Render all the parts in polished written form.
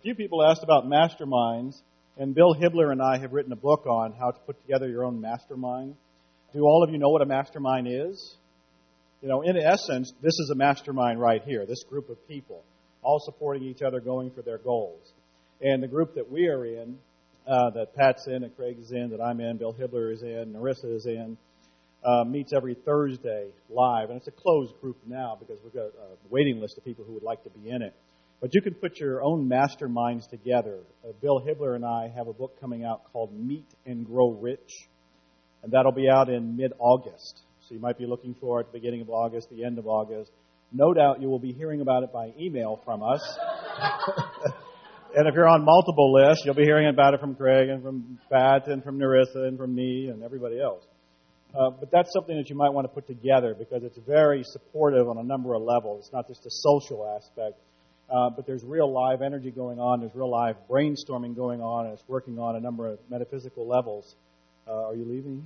few people asked about masterminds, and Bill Hibler and I have written a book on how to put together your own mastermind. Do all of you know what a mastermind is? You know, in essence, this is a mastermind right here, this group of people, all supporting each other, going for their goals. And the group that we are in, that Pat's in, that Craig is in, that I'm in, Bill Hibler is in, Narissa is in, meets every Thursday live. And it's a closed group now because we've got a waiting list of people who would like to be in it. But you can put your own masterminds together. Bill Hibler and I have a book coming out called Meet and Grow Rich. And that'll be out in mid-August. So you might be looking for it at the beginning of August, the end of August. No doubt you will be hearing about it by email from us. And if you're on multiple lists, you'll be hearing about it from Craig and from Pat and from Narissa and from me and everybody else. But that's something that you might want to put together because it's very supportive on a number of levels. It's not just a social aspect, but there's real live energy going on. There's real live brainstorming going on, and it's working on a number of metaphysical levels. Are you leaving?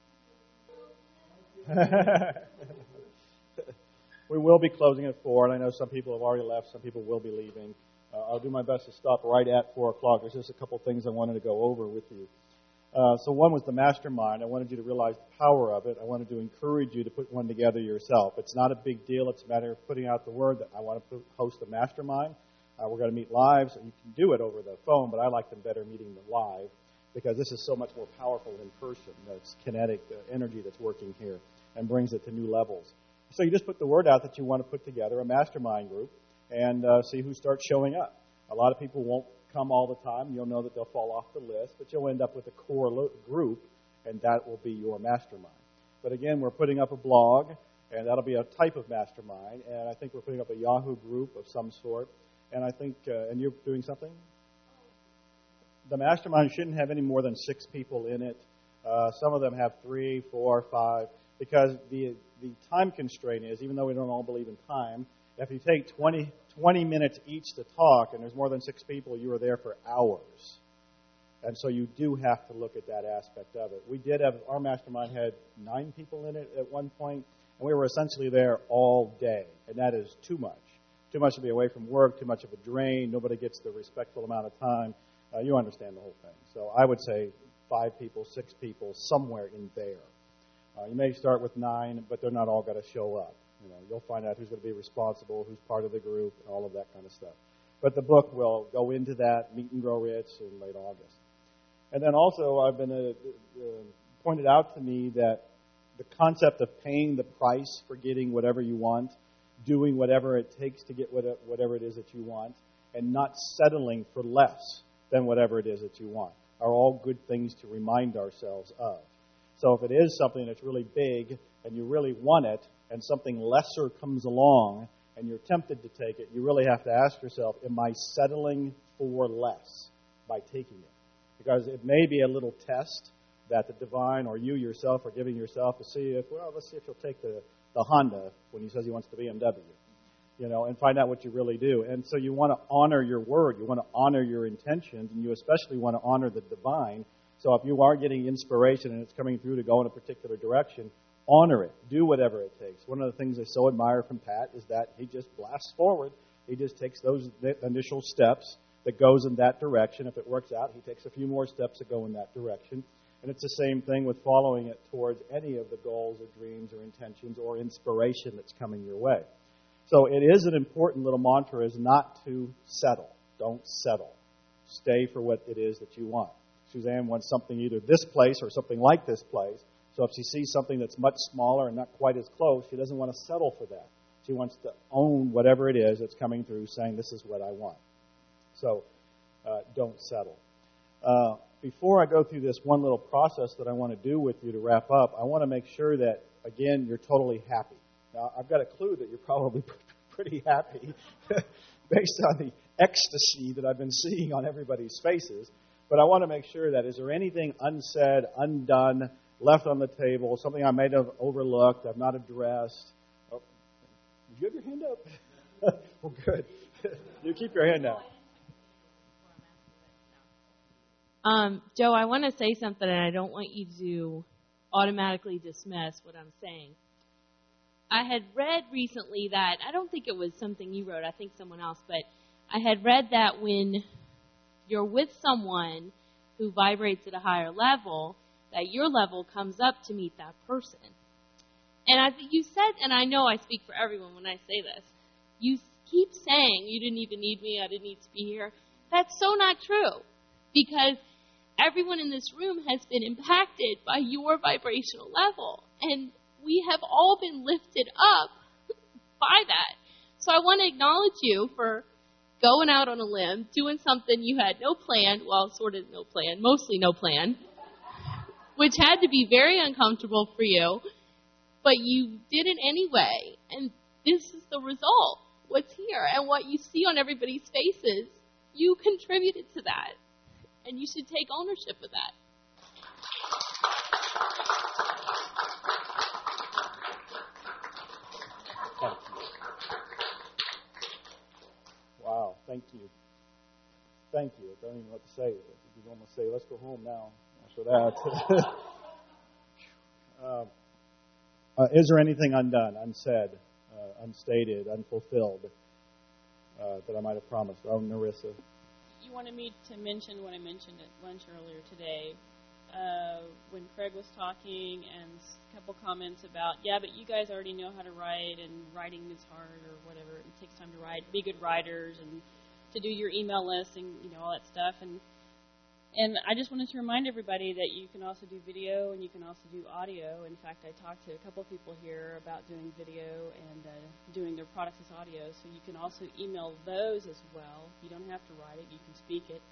We will be closing at 4, and I know some people have already left. Some people will be leaving. I'll do my best to stop right at 4 o'clock. There's just a couple things I wanted to go over with you. So one was the mastermind. I wanted you to realize the power of it. I wanted to encourage you to put one together yourself. It's not a big deal. It's a matter of putting out the word that I want to host a mastermind. We're going to meet live, so you can do it over the phone, but I like them better meeting them live because this is so much more powerful in person. It's kinetic energy that's working here and brings it to new levels. So you just put the word out that you want to put together a mastermind group and see who starts showing up. A lot of people won't come all the time. You'll know that they'll fall off the list, but you'll end up with a core group, and that will be your mastermind. But again, we're putting up a blog, and that'll be a type of mastermind, and I think we're putting up a Yahoo group of some sort, and I think, and you're doing something? The mastermind shouldn't have any more than 6 people in it. Some of them have 3, 4, 5, because the time constraint is, even though we don't all believe in time, if you take 20 minutes each to talk and there's more than 6 people, you are there for hours. And so you do have to look at that aspect of it. We did have, our mastermind had 9 people in it at one point, and we were essentially there all day. And that is too much. Too much to be away from work, too much of a drain. Nobody gets the respectful amount of time. You understand the whole thing. So I would say 5 people, 6 people, somewhere in there. You may start with 9, but they're not all going to show up. You know, you'll find out who's going to be responsible, who's part of the group, and all of that kind of stuff. But the book will go into that, Meet and Grow Rich, in late August. And then also, I've been pointed out to me that the concept of paying the price for getting whatever you want, doing whatever it takes to get whatever it is that you want, and not settling for less than whatever it is that you want, are all good things to remind ourselves of. So if it is something that's really big and you really want it, and something lesser comes along and you're tempted to take it, you really have to ask yourself, am I settling for less by taking it? Because it may be a little test that the divine or you yourself are giving yourself to see if, well, let's see if you'll take the Honda when he says he wants the BMW, you know, and find out what you really do. And so you want to honor your word. You want to honor your intentions, and you especially want to honor the divine. So if you are getting inspiration and it's coming through to go in a particular direction, honor it. Do whatever it takes. One of the things I so admire from Pat is that he just blasts forward. He just takes those initial steps that goes in that direction. If it works out, he takes a few more steps that go in that direction. And it's the same thing with following it towards any of the goals or dreams or intentions or inspiration that's coming your way. So it is an important little mantra is not to settle. Don't settle. Stay for what it is that you want. Suzanne wants something either this place or something like this place. So if she sees something that's much smaller and not quite as close, she doesn't want to settle for that. She wants to own whatever it is that's coming through, saying, this is what I want. So don't settle. Before I go through this one little process that I want to do with you to wrap up, I want to make sure that, again, you're totally happy. Now, I've got a clue that you're probably pretty happy based on the ecstasy that I've been seeing on everybody's faces. But I want to make sure that, is there anything unsaid, undone, left on the table, something I may have overlooked, I've not addressed? Oh, did you have your hand up? Well, good. You keep your hand down. Joe, I want to say something, and I don't want you to automatically dismiss what I'm saying. I had read recently that, I don't think it was something you wrote, I think someone else, but I had read that when you're with someone who vibrates at a higher level, that your level comes up to meet that person. And I think you said, and I know I speak for everyone when I say this, you keep saying you didn't even need me, I didn't need to be here. That's so not true. Because everyone in this room has been impacted by your vibrational level. And we have all been lifted up by that. So I want to acknowledge you for going out on a limb, doing something you had no plan, well, sort of no plan, mostly no plan, which had to be very uncomfortable for you, but you did it anyway. And this is the result, what's here. And what you see on everybody's faces, you contributed to that. And you should take ownership of that. Thank you. Wow, thank you. Thank you. I don't even know what to say. You can almost say, let's go home now after that. Is there anything undone, unsaid, unstated, unfulfilled that I might have promised? Oh, Narissa. You wanted me to mention what I mentioned at lunch earlier today when Craig was talking, and a couple comments about, yeah, but you guys already know how to write, and writing is hard or whatever. It takes time to write. Be good writers and to do your email list and all that stuff. And I just wanted to remind everybody that you can also do video and you can also do audio. In fact, I talked to a couple people here about doing video and doing their products as audio. So you can also email those as well. You don't have to write it. You can speak it.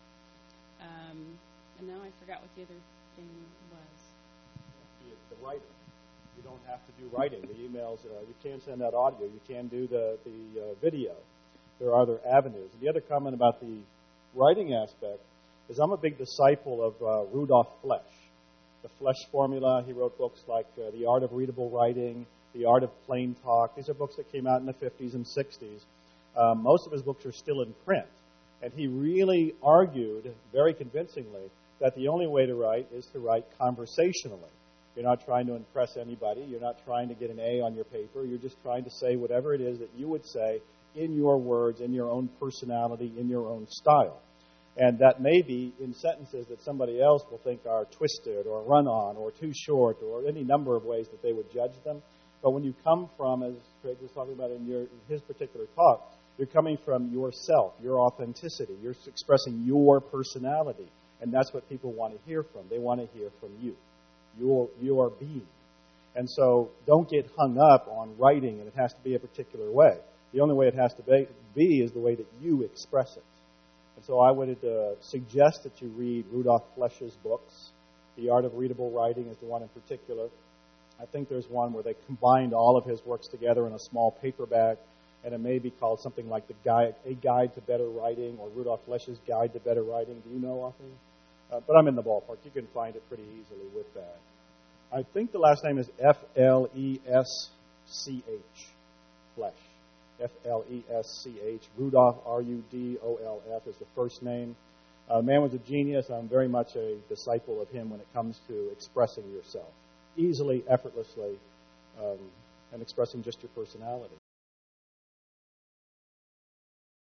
And now I forgot what the other thing was. The writer. You don't have to do writing. The emails, you can send out audio. You can do the video. There are other avenues. And the other comment about the writing aspect is I'm a big disciple of Rudolf Flesch. The Flesch Formula, he wrote books like The Art of Readable Writing, The Art of Plain Talk. These are books that came out in the 50s and 60s. Most of his books are still in print. And he really argued very convincingly that the only way to write is to write conversationally. You're not trying to impress anybody. You're not trying to get an A on your paper. You're just trying to say whatever it is that you would say in your words, in your own personality, in your own style. And that may be in sentences that somebody else will think are twisted or run-on or too short or any number of ways that they would judge them. But when you come from, as Craig was talking about in his particular talk, you're coming from yourself, your authenticity. You're expressing your personality. And that's what people want to hear from. They want to hear from you, your being. And so don't get hung up on writing and it has to be a particular way. The only way it has to be is the way that you express it. And so I would suggest that you read Rudolf Flesch's books. The Art of Readable Writing is the one in particular. I think there's one where they combined all of his works together in a small paperback, and it may be called something like A Guide to Better Writing or Rudolf Flesch's Guide to Better Writing. Do you know offhand? But I'm in the ballpark. You can find it pretty easily with that. I think the last name is Flesch. Flesch. Flesch. Rudolf, Rudolf, is the first name. The man was a genius. I'm very much a disciple of him when it comes to expressing yourself easily, effortlessly, and expressing just your personality.